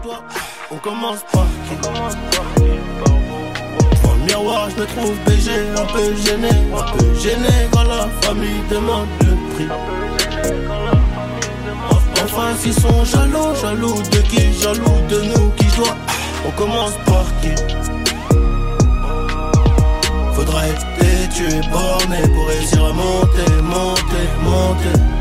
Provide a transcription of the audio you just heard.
dois. On commence par qui? Devant le miroir, je me trouve BG, un peu gêné quand la famille demande le prix. Enfin, s'ils sont jaloux de qui? Jaloux de nous, qui je dois. On commence par qui? Faudra être tué, borné pour réussir à monter.